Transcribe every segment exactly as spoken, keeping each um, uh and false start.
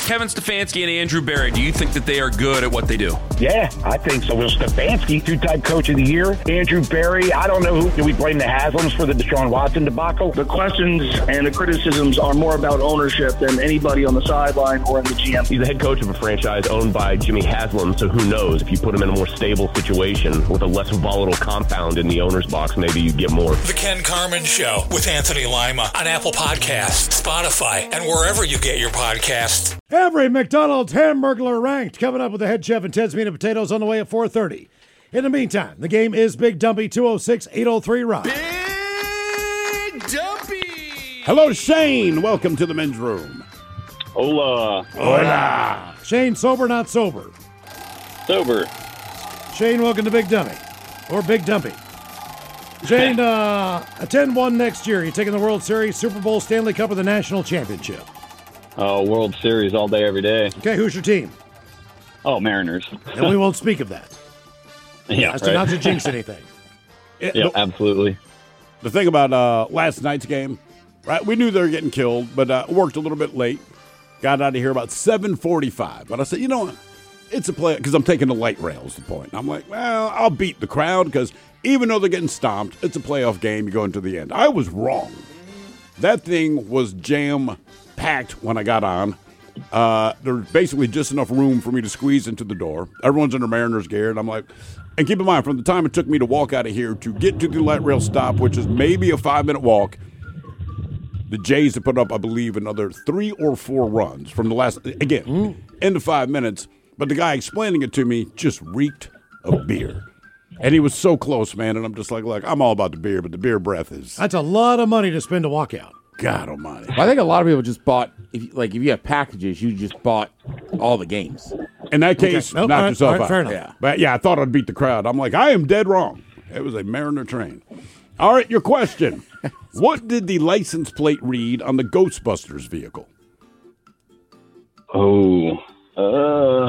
Kevin Stefanski and Andrew Berry, do you think that they are good at what they do? Yeah, I think so. Will Stefanski, two-time coach of the year. Andrew Berry, I don't know who. Do we blame the Haslams for the Deshaun Watson debacle? The questions and the criticisms are more about ownership than anybody on the sideline or in the G M. He's the head coach of a franchise owned by Jimmy Haslam, so who knows? If you put him in a more stable situation with a less volatile compound in the owner's box, maybe you get more. The Ken Carman Show with Anthony Lima on Apple Podcasts, Spotify, and wherever you get your podcasts. Every McDonald's hamburger ranked. Coming up with the head chef and Ted's Meat and Potatoes on the way at four thirty. In the meantime, the game is Big Dumpy, two oh six, eight oh three, Rock. Big Dumpy! Hello, Shane. Welcome to the men's room. Hola. Hola. Shane, sober, not sober? Sober. Shane, welcome to Big Dummy. Or Big Dumpy. Shane, uh, a ten one next year. You're taking the World Series, Super Bowl, Stanley Cup, or the National Championship? Oh, World Series all day, every day. Okay, who's your team? Oh, Mariners. And we won't speak of that. Yeah, That's right. not to jinx anything. It, Yeah, the, absolutely. the thing about uh, last night's game, right? We knew they were getting killed, but uh, worked a little bit late. Got out of here about seven forty-five. But I said, you know what? It's a play because I'm taking the light rails. The point. I'm like, well, I'll beat the crowd because even though they're getting stomped, it's a playoff game. You go into the end. I was wrong. That thing was jam packed when I got on. Uh, there's basically just enough room for me to squeeze into the door. Everyone's in their Mariners gear, and I'm like, and keep in mind, from the time it took me to walk out of here to get to the light rail stop, which is maybe a five-minute walk, the Jays have put up, I believe, another three or four runs from the last, again, mm. into five minutes. But the guy explaining it to me just reeked of beer. And he was so close, man, and I'm just like, look, I'm all about the beer, but the beer breath is... That's a lot of money to spend to walk out. God almighty. Well, I think a lot of people just bought, if like if you have packages, you just bought all the games. In that case, Okay. Nope, knock all right, yourself all right, out. fair enough. Yeah. But yeah, I thought I'd beat the crowd. I'm like, I am dead wrong. It was a Mariner train. All right, your question. What did the license plate read on the Ghostbusters vehicle? Oh, uh,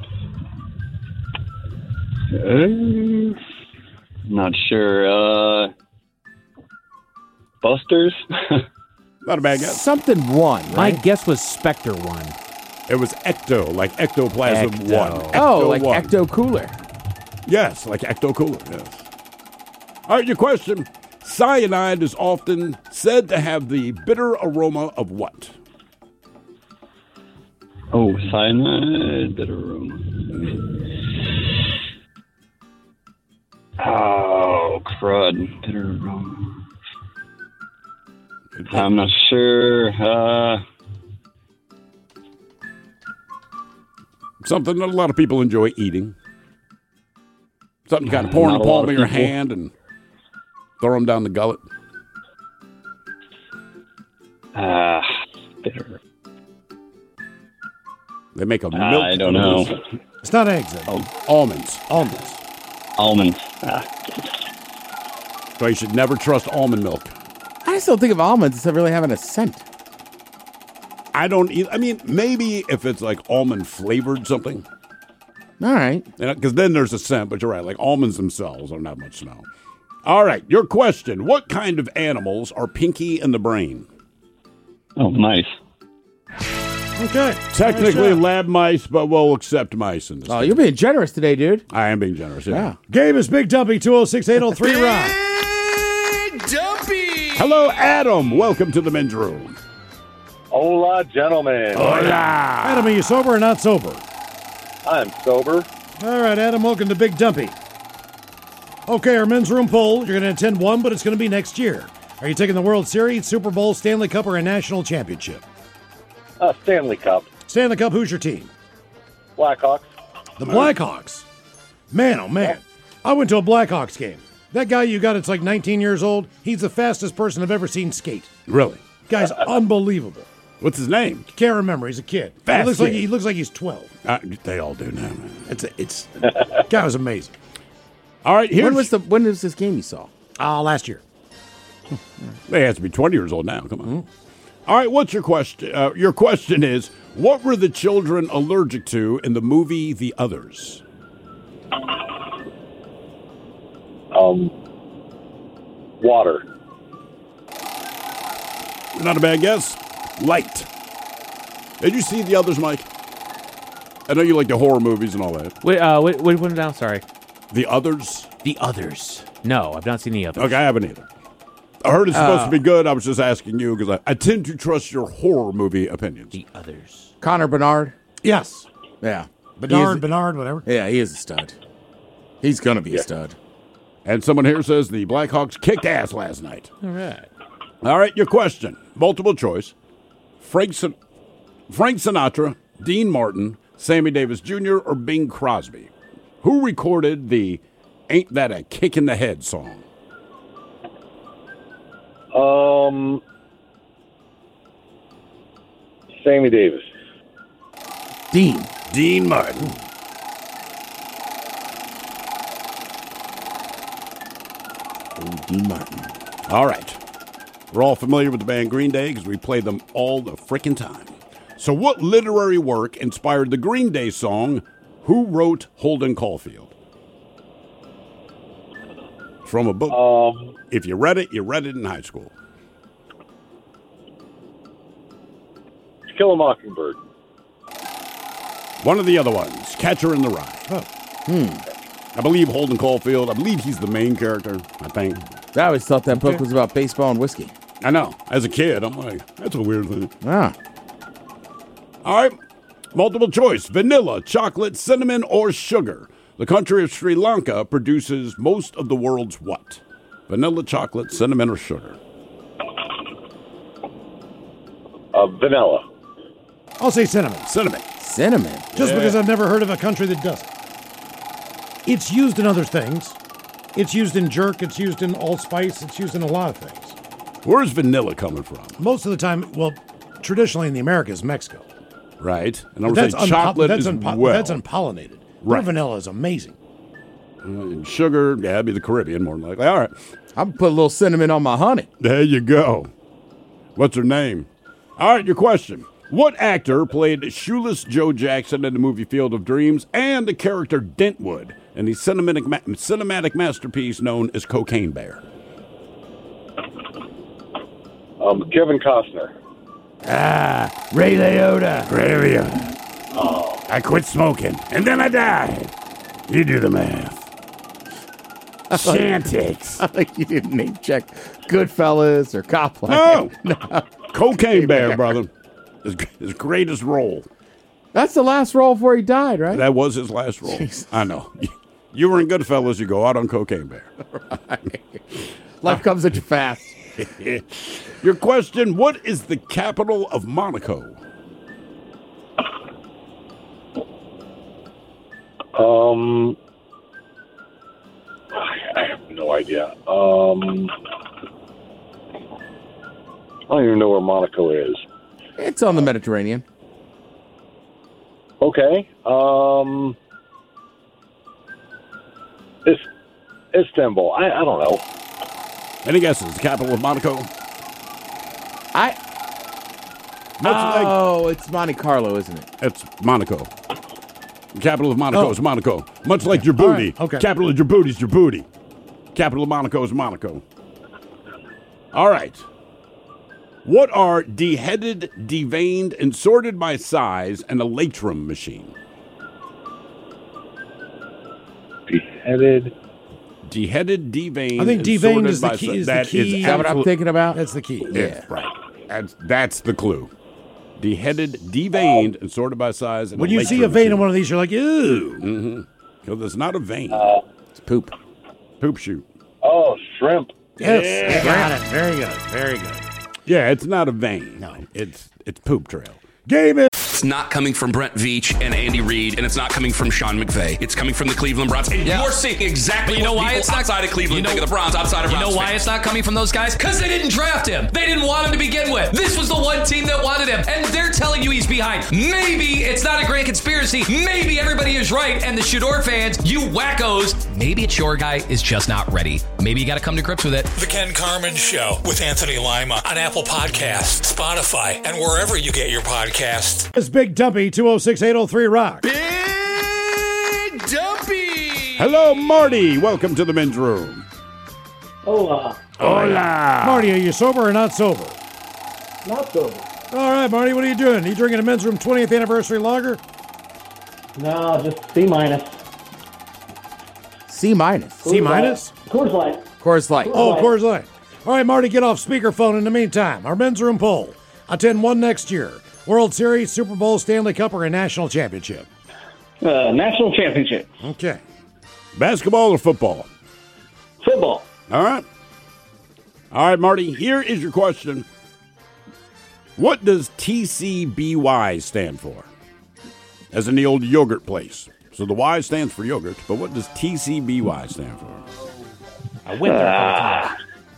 uh not sure. Uh, Busters? Not a bad guess. Something one, My right? guess was Spectre one. It was Ecto, like ectoplasm Ecto. one. Oh, Ecto like one. Ecto Cooler. Yes, like Ecto Cooler, yes. All right, your question. Cyanide is often said to have the bitter aroma of what? Oh, cyanide, bitter aroma. Oh, crud. Bitter aroma. I'm not sure. Uh, Something that a lot of people enjoy eating. Something you kind of pour in Not the a lot palm of of your people. hand and throw them down the gullet. uh, bitter. They make a milk. I don't know. It's not eggs, then. Oh, almonds. Almonds. Almonds. Ah. So you should never trust almond milk. I just don't think of almonds as really having a scent. I don't eat. I mean, maybe if it's like almond flavored something, All right. because then there's a scent. But you're right, like almonds themselves don't have much smell. All right, your question: what kind of animals are pinky in the brain? Oh, nice. Okay. Technically, Nice job. lab mice, but we'll accept mice in this. Oh, case. you're being generous today, dude. I am being generous. Yeah. Yeah. Game is Big Dumpy, two oh six, eight oh three, Rock. Big Dumpy! Hello, Adam. Welcome to the men's room. Hola, gentlemen. Adam, are you sober or not sober? I'm sober. All right, Adam, welcome to Big Dumpy. Okay, our men's room poll. You're going to attend one, but it's going to be next year. Are you taking the World Series, Super Bowl, Stanley Cup, or a national championship? Uh, Stanley Cup. Stanley Cup, who's your team? Blackhawks. The Blackhawks. Man, oh man. I went to a Blackhawks game. That guy you got, it's like nineteen years old. He's the fastest person I've ever seen skate. Really? Guy's unbelievable. What's his name? Can't remember. He's a kid. Fast he looks like kid. he looks like he's twelve. Uh, they all do now. Man. It's it's. Guy was amazing. All right, here's. When was the when was this game you saw? Uh, last year. They have to be twenty years old now. Come on. Mm-hmm. All right, what's your question? Uh, your question is, what were the children allergic to in the movie The Others? Um, water. Not a bad guess. Light. Did you see The Others, Mike? I know you like the horror movies and all that. Wait, uh, wait, wait, wait now. Sorry. The Others? The Others. No, I've not seen The Others. Okay, I haven't either. I heard it's supposed Uh, to be good. I was just asking you because I, I tend to trust your horror movie opinions. The Others. Connor Bernard. Yes. Yeah. Bernard, He is- Bernard, whatever. Yeah, he is a stud. He's going to be a stud. And someone here says the Blackhawks kicked ass last night. All right. All right, your question. Multiple choice. Frank, Sin- Frank Sinatra, Dean Martin, Sammy Davis Junior, or Bing Crosby? Who recorded the Ain't That a Kick in the Head song? Um, Sammy Davis. Dean. Dean Martin. Oh, Dean Martin. All right. We're all familiar with the band Green Day because we play them all the frickin' time. So what literary work inspired the Green Day song, Who Wrote Holden Caulfield? From a book. Um, If you read it, you read it in high school. To Kill a Mockingbird. One of the other ones, Catcher in the Rye. Oh. Hmm. I believe Holden Caulfield, I believe he's the main character, I think. I always thought that book was about baseball and whiskey. I know. As a kid, I'm like, that's a weird thing. Ah. All right. Multiple choice. Vanilla, chocolate, cinnamon, or sugar. The country of Sri Lanka produces most of the world's what? Vanilla, chocolate, cinnamon, or sugar? Uh, vanilla. I'll say cinnamon. Cinnamon. Cinnamon. Just Yeah. because I've never heard of a country that does it. It's used in other things. It's used in jerk. It's used in allspice. It's used in a lot of things. Where's vanilla coming from? Most of the time, well, traditionally in the Americas, Mexico. Right. And I'm But going that's to say unpo- chocolate that's as unpo- well. That's unpollinated. Right. Their vanilla is amazing. Uh, and sugar, yeah, it'd be the Caribbean more than likely. All right. I'm going to put a little cinnamon on my honey. There you go. What's her name? All right, your question. What actor played Shoeless Joe Jackson in the movie Field of Dreams and the character Dentwood in the cinematic, ma- cinematic masterpiece known as Cocaine Bear? Um, Kevin Costner. Ah, Ray Liotta. Ray Liotta. Oh. I quit smoking, and then I died. You do the math. Chantix. I like you didn't name check Goodfellas or No. Copland. no. Cocaine Bear, brother. His, his greatest role. That's the last role before he died, right? That was his last role. Jesus. I know. You, you were in Goodfellas, you go out on Cocaine Bear. Right. Life comes at you fast. Your question, what is the capital of Monaco? Um, I have no idea. Um, I don't even know where Monaco is. It's on the Mediterranean. Okay. Um, it's Istanbul. I, I don't know. Any guesses? The capital of Monaco? I. Much oh, like, it's Monte Carlo, isn't it? It's Monaco. The capital of Monaco Oh. is Monaco. Much like Djibouti. All right, okay. Capital of Djibouti is Djibouti. Capital of Monaco is Monaco. All right. What are deheaded, deveined, and sorted by size and a latrum machine? Beheaded. Deheaded, deveined, I think and deveined sorted is the by key- si- is the that key. Is that what I'm absolute- thinking about? That's the key. Yeah, right. That's, that's the clue. Deheaded, deveined, and sorted by size. And When a you see latrum a vein in machine. one of these, you're like, ew. Mm-hmm. Because it's not a vein. It's poop. Poop shoot. Oh, shrimp. Yes, Yeah. got it. Very good. Very good. Yeah, it's not a vein. No. It's it's poop trail. Game it. It's not coming from Brent Veach and Andy Reid, and it's not coming from Sean McVay. It's coming from the Cleveland Browns. And Yeah. you're seeing exactly You know what why people it's not- outside of Cleveland you know- think of the Browns, outside of You Browns know why fans. it's not coming from those guys? Because they didn't draft him. They didn't want him to begin with. This was the one team that wanted him, and they're telling you he's behind. Maybe it's not a grand conspiracy. Maybe everybody is right, and the Shador fans, you wackos, maybe it's your guy is just not ready. Maybe you got to come to grips with it. The Ken Carmen Show with Anthony Lima on Apple Podcasts, Spotify, and wherever you get your podcasts. It's Big Dumpy, two oh six, eight oh three Rock. Big Dumpy! Hello, Marty. Welcome to the men's room. Hola. Hola. Marty, are you sober or not sober? Not sober. All right, Marty, what are you doing? You drinking a men's room twentieth anniversary lager? No, just C minus. C minus. C minus? Coors Light. Coors Light. Oh, Coors Light. All right, Marty, get off speakerphone in the meantime. Our men's room poll. Attend one next year. World Series, Super Bowl, Stanley Cup, or a national championship? Uh, national championship. Okay. Basketball or football? Football. All right. All right, Marty, here is your question. What does T C B Y stand for? As in the old yogurt place. So the Y stands for yogurt, but what does T C B Y stand for? I went there uh,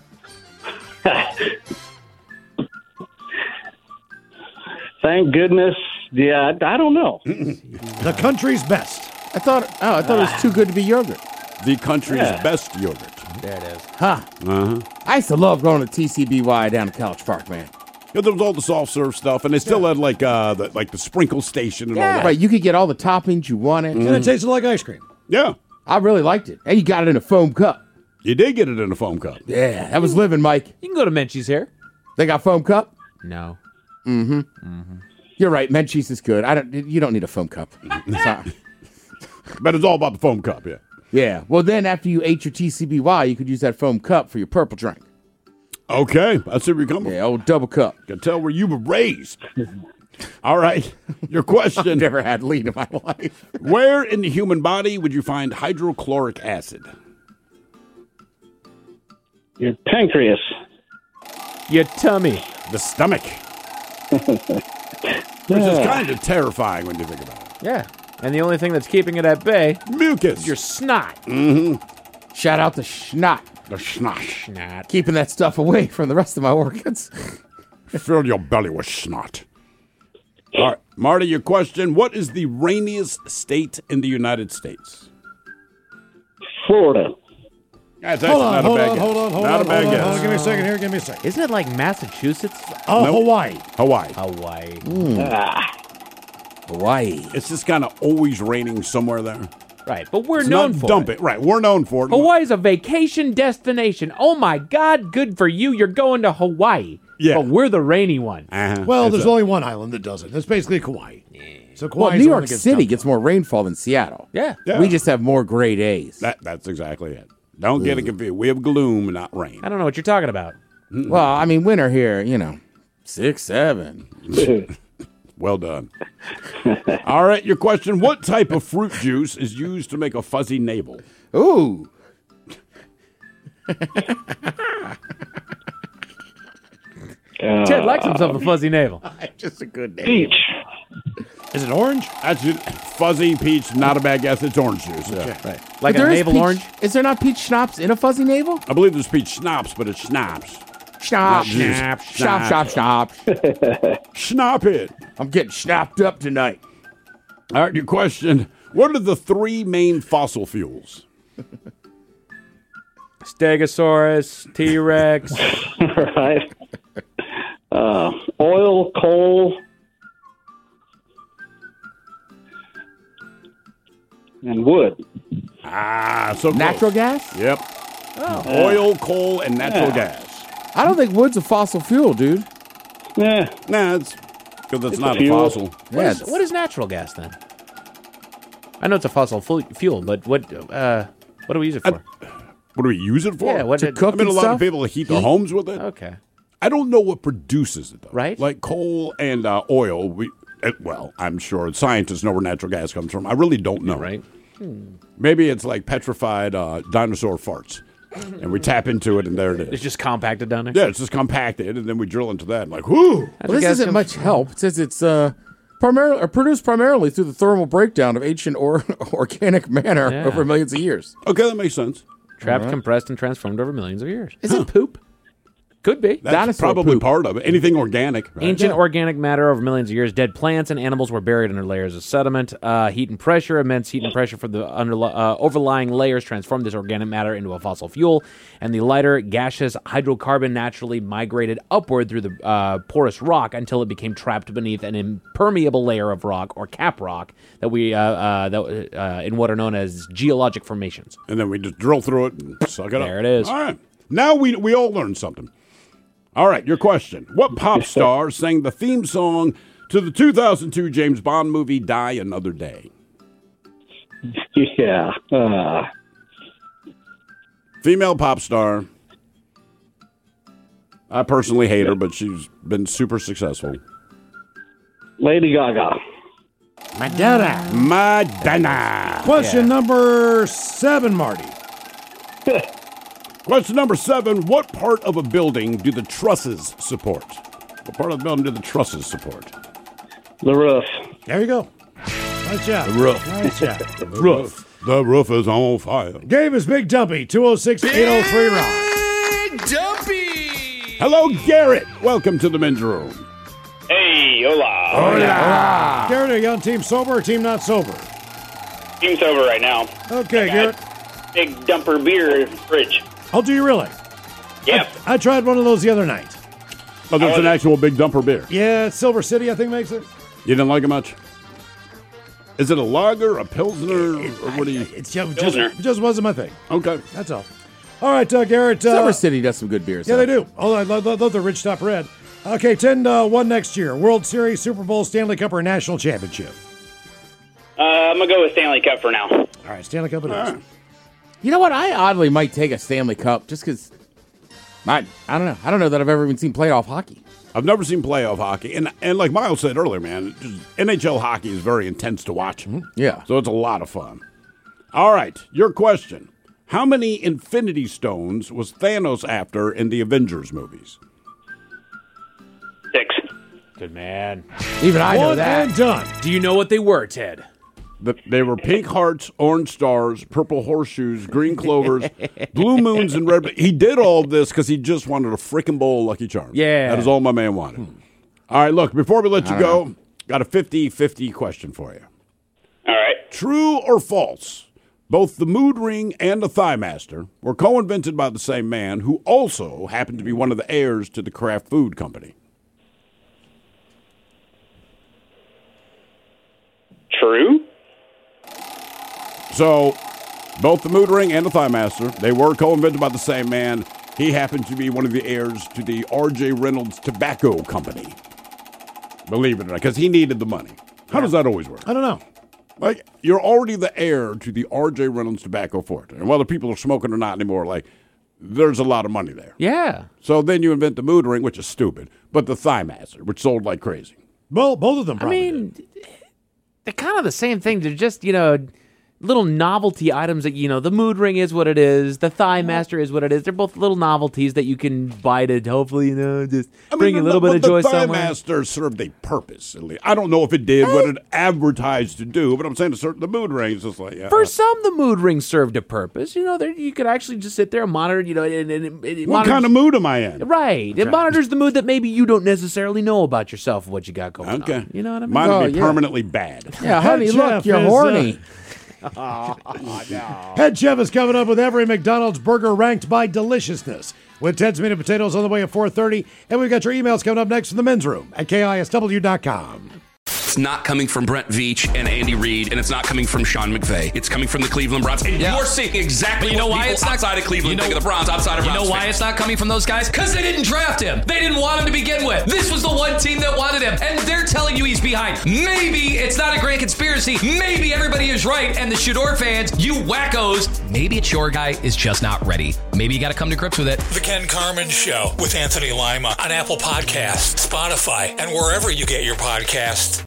Thank goodness. Yeah, I don't know. The country's best. I thought oh, I thought it was too good to be yogurt. The country's Yeah. best yogurt. There it is. Huh. Uh-huh. I used to love going to T C B Y down at College Park, man. Yeah, there was all the soft serve stuff, and they still had like uh, the, like the sprinkle station and all that. Right, you could get all the toppings you wanted. And it tasted like ice cream. Yeah. I really liked it. And you got it in a foam cup. You did get it in a foam cup. Yeah, that was living, Mike. You can go to Menchie's here. They got foam cup? No. Mm-hmm. Mm-hmm. You're right. Menchie's is good. I don't. You don't need a foam cup. Sorry. But it's all about the foam cup, yeah. Yeah. Well, then after you ate your T C B Y, you could use that foam cup for your purple drink. Okay, I see where you're coming from. Yeah, old double cup. Can tell where you were raised. All right, your question. I've never had lean in my life. Where in the human body would you find hydrochloric acid? Your pancreas. Your tummy. The stomach. Which is kind of terrifying when you think about it. Yeah. And the only thing that's keeping it at bay Mucus. is your snot. Mm-hmm. Shout out to Schnot. The snot. Snot. Keeping that stuff away from the rest of my organs. Fill your belly with snot. All right, Marty, your question. What is the rainiest state in the United States? Florida. That's Hold actually on, not hold a bad on, guess. hold on, hold not on, a bad hold on, guess. hold on. Give me a second here. Give me a second. Isn't it like Massachusetts? Oh, Nope. Hawaii. Hawaii. Hawaii. Ah. Hawaii. It's just kind of always raining somewhere there. Right, but we're It's known not for dump it. it. Right, we're known for it. Hawaii's a vacation destination. Oh my God, good for you. You're going to Hawaii. Yeah. But we're the rainy one. Uh-huh. Well, It's there's a- only one island that does it. That's basically Kauai. So Kauai Well, New York City gets more rainfall than Seattle. Yeah. Yeah. We just have more grade A's. That, that's exactly it. Don't get it confused. We have gloom, not rain. I don't know what you're talking about. Well, I mean, winter here, you know, six, seven. Well done. All right, your question. What type of fruit juice is used to make a fuzzy navel? Ooh. Uh, Ted likes himself a fuzzy navel. Just a good name. Peach. Is it orange? That's it. Fuzzy peach, not a bad guess. It's orange juice. Yeah. Right. Like But a there is navel peach- orange? Is there not peach schnapps in a fuzzy navel? I believe there's peach schnapps, but it's schnapps. Schnapp, Schnapp, schnapp, schnapp, schnapp. Schnapp it. I'm getting schnapped up tonight. All right, your question. What are the three main fossil fuels? Stegosaurus, T-Rex. Right. Uh, oil, coal, and wood. Ah, so Natural close. gas? Yep. Oh. Oil, coal, and natural Yeah. gas. I don't think wood's a fossil fuel, dude. Yeah. Nah, it's because it's, It's not a a, fuel. fossil. What, Yeah, is, what is natural gas then? I know it's a fossil fu- fuel, but what uh, what do we use it for? What do we use it for? Yeah, what To did- cook I mean, a and lot stuff? of people heat their homes with it. Okay. I don't know what produces it, though. Right. Like coal and uh, oil. We uh, well, I'm sure scientists know where natural gas comes from. I really don't know. Right. Maybe it's like petrified uh, dinosaur farts, and we tap into it, and there it It's is. just compacted down there. Yeah, it's just compacted, and then we drill into that, and like, whoo! Well, Natural this gas isn't comes- much help. It says it's uh, primarily or produced primarily through the thermal breakdown of ancient or organic matter Yeah. over millions of years. Okay, that makes sense. Trapped, compressed, and transformed over millions of years. Is it poop? Could be. That's Dinosaur probably poop. part of it. Anything organic. Right? Ancient Yeah. organic matter over millions of years. Dead plants and animals were buried under layers of sediment. Uh, heat and pressure, immense heat and pressure for the underli- uh, overlying layers transformed this organic matter into a fossil fuel. And the lighter gaseous hydrocarbon naturally migrated upward through the uh, porous rock until it became trapped beneath an impermeable layer of rock or cap rock that we uh, uh, that uh, in what are known as geologic formations. And then we just drill through it and suck it up. There it is. All right. Now we we all learned something. All right, your question. What pop star sang the theme song to the two thousand two James Bond movie Die Another Day? Yeah. Uh, Female pop star. I personally hate her, but she's been super successful. Lady Gaga. Madonna. Madonna. Question yeah. number seven, Marty. Question number seven. What part of a building do the trusses support? What part of the building do the trusses support? The roof. There you go. Nice job. The roof. Nice job. The roof. The roof is on fire. Game is Big Dumpy. two oh six, eight oh three, Ron. Big Dumpy. Hello, Garrett. Welcome to the men's room. Hey, hola. Hola. Garrett, are you on team sober or team not sober? Team sober right now. Okay, Garrett. Big dumper beer fridge. Oh, do you really? Yep. I, I tried one of those the other night. Oh, there's an actual big dumper beer. Yeah, Silver City, I think, makes it. You didn't like it much? Is it a lager, a pilsner, or what do you? It's just, just, just wasn't my thing. Okay. That's all. All right, uh, Garrett. Uh, Silver City does some good beers. Yeah, though. they do. Oh, I love, love the Rich Top Red. Okay, ten to one next year. World Series, Super Bowl, Stanley Cup, or National Championship? Uh, I'm going to go with Stanley Cup for now. All right, Stanley Cup it is. You know what? I oddly might take a Stanley Cup just because I, I don't know. I don't know that I've ever even seen playoff hockey. I've never seen playoff hockey. And and like Miles said earlier, man, just N H L hockey is very intense to watch. Mm-hmm. Yeah. So it's a lot of fun. All right, your question. How many Infinity Stones was Thanos after in the Avengers movies? Six. Good man. Even I know One that. and done. Do you know what they were, Ted? The, they were pink hearts, orange stars, purple horseshoes, green clovers, blue moons, and red. He did all of this because he just wanted a freaking bowl of Lucky Charms. Yeah. That is all my man wanted. All right, look, before we let you go, know. got a fifty-fifty question for you. All right. True or false? Both the Mood Ring and the Thigh Master were co-invented by the same man who also happened to be one of the heirs to the Kraft Food Company. True. So, both the Mood Ring and the Thigh Master, they were co-invented by the same man. He happened to be one of the heirs to the R J Reynolds Tobacco Company. Believe it or not, because he needed the money. How yeah. does that always work? I don't know. Like, you're already the heir to the R J Reynolds Tobacco Fortune. And whether people are smoking or not anymore, like, there's a lot of money there. Yeah. So then you invent the Mood Ring, which is stupid, but the Thigh Master, which sold like crazy. Well, both of them probably I mean, did. They're kind of the same thing. They're just, you know, little novelty items that, you know, the Mood Ring is what it is. The Thigh Master is what it is. They're both little novelties that you can buy to hopefully, you know, just I mean, bring a little the, bit of joy the Thigh somewhere. Master served a purpose. At least. I don't know if it did what it advertised to do, but I'm saying the, the Mood Ring is just like, yeah. For some, the Mood Ring served a purpose. You know, there you could actually just sit there and monitor, you know, and, and, and what kind of mood am I in? Right. Okay. It monitors the mood that maybe you don't necessarily know about yourself, what you got going okay. on. You know what I mean? Mine would Oh, be yeah. permanently bad. Yeah, honey, Head look, chef you're is, horny. Uh, Head Chef is coming up with every McDonald's burger ranked by deliciousness. With Ted's Meat and Potatoes on the way at four thirty. And we've got your emails coming up next from the men's room at K I S W dot com. It's not coming from Brent Veach and Andy Reid, and it's not coming from Sean McVay. It's coming from the Cleveland Browns. And Yeah. you're seeing exactly But you know what why people it's not- outside of Cleveland you know- think of the Browns, outside of You Browns know why fans. it's not coming from those guys? Because they didn't draft him. They didn't want him to begin with. This was the one team that wanted him, and they're telling you he's behind. Maybe it's not a grand conspiracy. Maybe everybody is right, and the Shador fans, you wackos, maybe it's your guy is just not ready. Maybe you got to come to grips with it. The Ken Carmen Show with Anthony Lima on Apple Podcasts, Spotify, and wherever you get your podcasts.